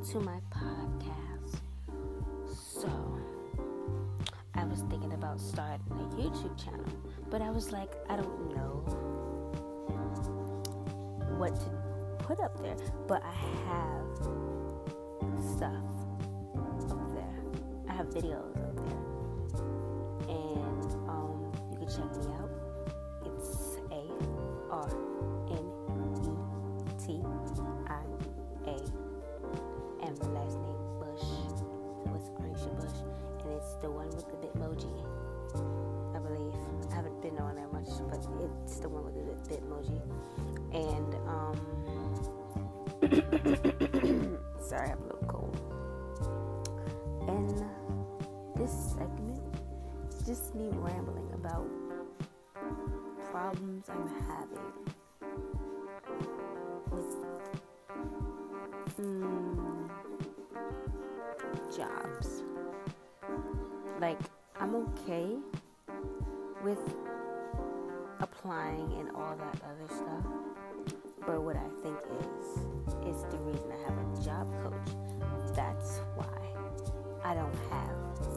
to my podcast. So, I was thinking about starting a YouTube channel, but I was like, I don't know what to put up there, but I have stuff up there. I have videos up there, and you can check me out. It's ARNETIA, and my last name Bush, so it's Arnisha Bush, and it's the one with the Bitmoji, I believe. I haven't been on that much, but it's the one with the Bitmoji. And sorry, I have a little cold. And this segment is just me rambling about problems I'm having with jobs. Like, I'm okay with applying and all that other stuff, but what I think is the reason I have a job coach. That's why I don't have,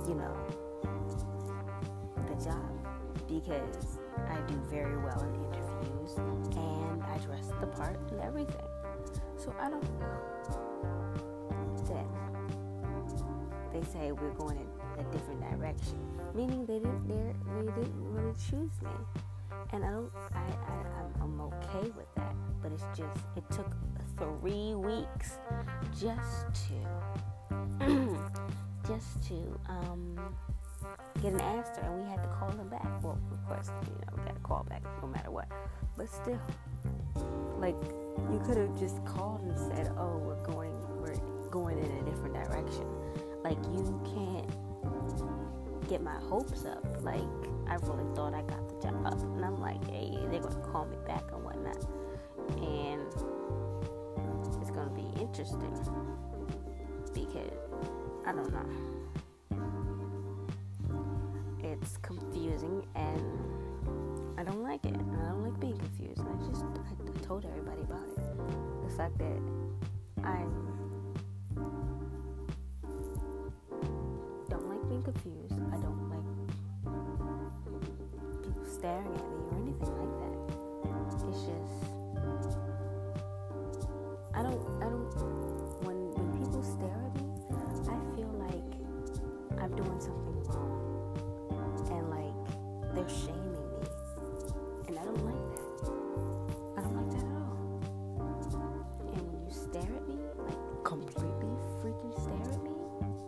the job, because I do very well in interviews and I dress the part and everything. So I don't know. Then they say we're going in a different direction, meaning they didn't really choose me, and I'm okay with that. But it's just, it took 3 weeks just to get an answer, and we had to call them back. Well, of course, we got to call back no matter what. But still, like, you could have just called and said, "Oh, we're going in a different direction." Like, you can't get my hopes up. Like, I really thought I got the job, and I'm like, hey, they're gonna call me back and whatnot, and it's gonna be interesting because I don't know. It's confusing, and I don't like it. And I don't like being confused. I told everybody about it. The fact that I don't like being confused. I don't like people staring at me or anything like that. It's just, I don't. When people stare at me, I feel like I'm doing something wrong, and like they're shaming me, and I don't like that. I don't like that at all. And when you stare at me, like completely freaking stare at me,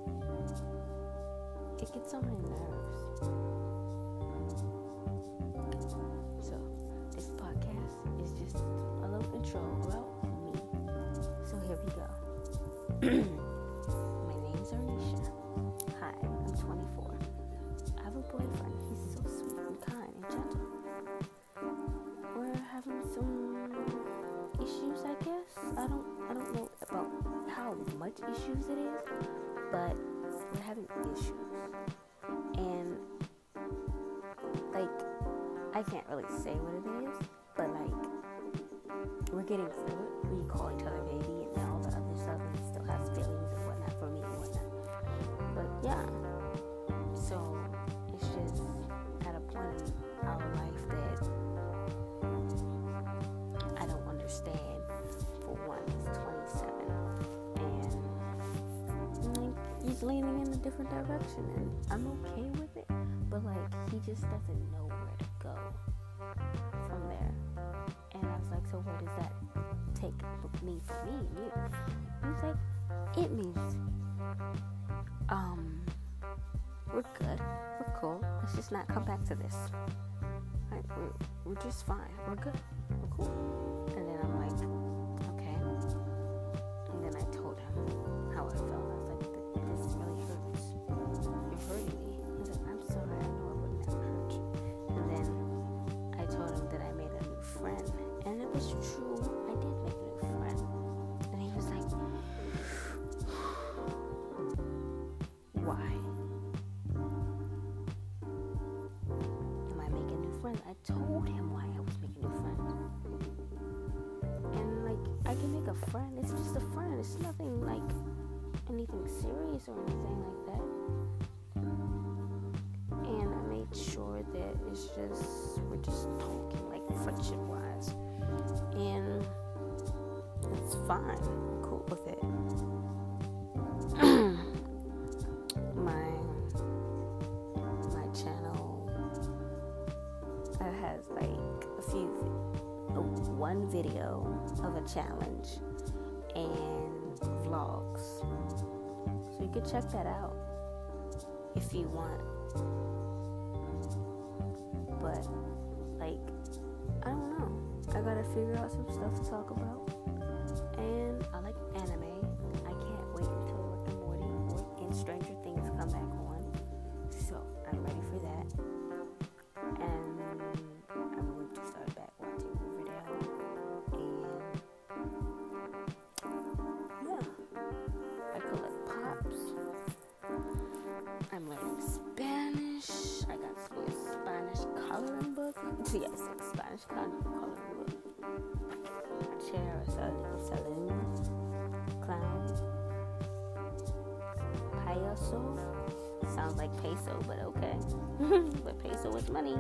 it gets on my nerves. So this podcast is just a little intro about me. So here we go. My name's Arnisha. Hi, I'm 24. I have a boyfriend. He's so sweet and kind and gentle. We're having some issues, I guess. I don't know about how much issues it is, but we're having issues. And like, I can't really say what it is, but like, we're getting through it. We call each other baby and all the other stuff, and he still has feelings and whatnot for me and whatnot. But yeah, so it's just at a point in our life that I don't understand. For one, he's 27, and like, he's leaning in a different direction, and I'm okay with it, but like, he just doesn't know where to go from there. And I was like, so where does that take me for me and you? And he's like, it means we're good, we're cool, let's just not come back to this. Like, we're just fine, we're good, we're cool. And then I'm like, okay. And then I told him how I felt. I was like, this really hurts. You're hurting me. He's like, I'm sorry, I know I would never hurt you. And then I told him that I made a new friend. And it was true, I did make a new friend. And he was like, why? Am I making new friends? I told him why I was making new friends. And like, I can make a friend. It's just a friend. It's nothing like anything serious or anything like that. And I made sure that we're just talking like friendship wise. And it's fine. I'm cool with it. my channel has like one video of a challenge and vlogs. So you could check that out if you want. But like, I don't know. I gotta figure out some stuff to talk about. And I like anime. I can't wait until Rick and Morty and Stranger Things come back on. So I'm ready for that. And I'm going to start back watching Riverdale. And yeah, I collect pops. I'm learning Spanish. I got to be a Spanish coloring book. Yes, a Spanish coloring book. A chair, a saloon, clown, payaso. Sounds like peso, but okay. But peso is money.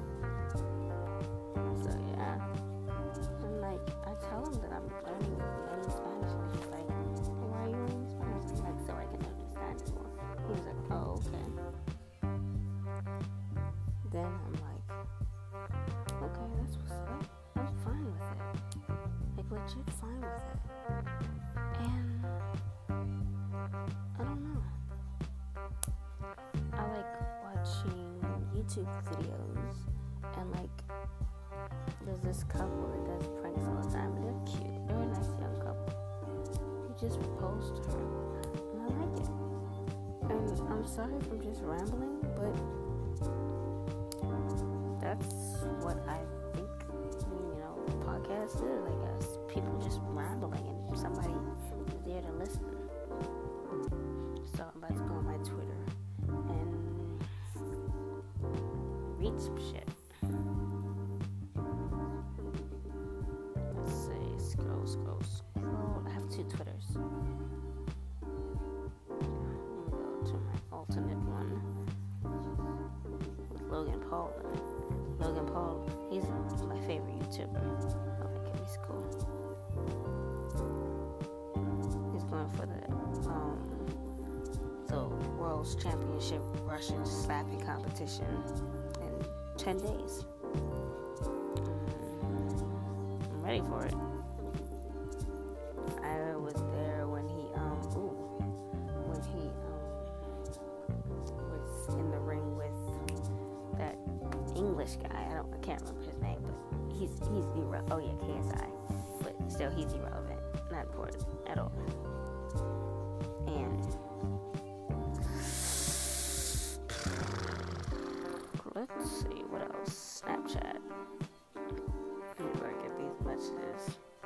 So yeah. And like, I tell him that I'm learning Spanish, and he's like, hey, why are you learning Spanish? I'm like, so I can understand it more. He was like, oh, okay. Then I'm like, okay, that's what's up. I'm fine with it. Like, legit fine with it. And I don't know. I like watching YouTube videos, and like, there's this couple that does pranks all the time, and they're cute. They're a nice young couple. You just post her, and I like it. And I'm sorry if I'm just rambling, but that's what I think, podcasts is, I guess. People just rambling, and somebody is there to listen. So I'm about to go on my Twitter and read some shit. Let's see, scroll. I have 2 Twitters. Let me go to my alternate one with Logan Paul in it. Logan Paul, he's my favorite YouTuber. I like him, he's cool. He's going for the World's Championship Russian slapping competition in 10 days. I'm ready for it. I was there when he was in the ring with that English guy. I can't remember his name, but he's irrelevant. Oh yeah, KSI, but still he's irrelevant, not important at all. And let's see what else. Snapchat. Let me work at these messages.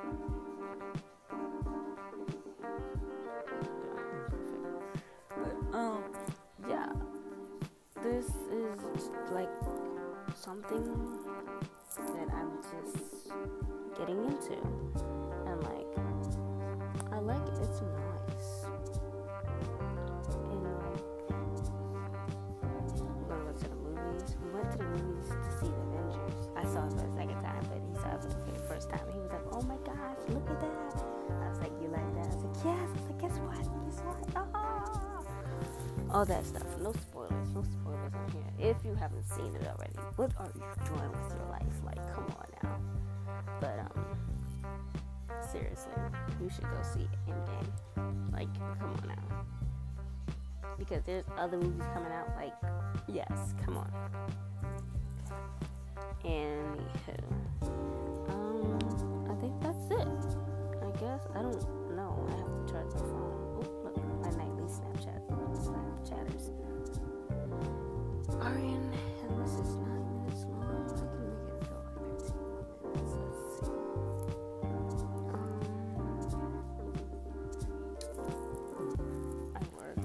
But yeah, this is like something that I'm just getting into, and like, I like it. It's nice. And like, we're gonna go to the movies. We went to the movies to see the Avengers. I saw it for the second time, but he saw it for the first time. He was like, "Oh my gosh, look at that!" I was like, "You like that?" I was like, "Yes." I was like, "Guess what? Guess what?" All that stuff. No spoilers on here. If you haven't seen it already, what are you doing with your life? Like, come on now. But seriously, you should go see Endgame. Like, come on now. Because there's other movies coming out. Like, yes, come on. Anywho, I think that's it. I guess I don't know. I have to charge my phone. Oh, look, my nightly Snapchatters. Arian, and this is 9 minutes long. I can make it until like 13 more minutes. Let's see. I work.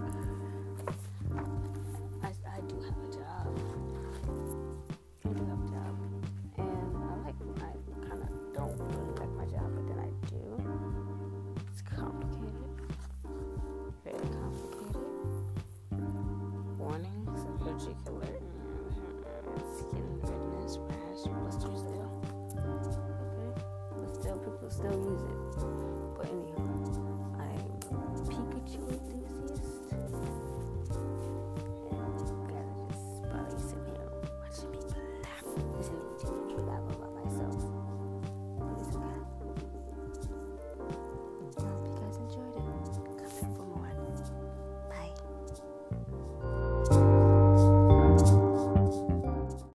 I do have a job. And I kind of don't really like my job, but then I do. use it.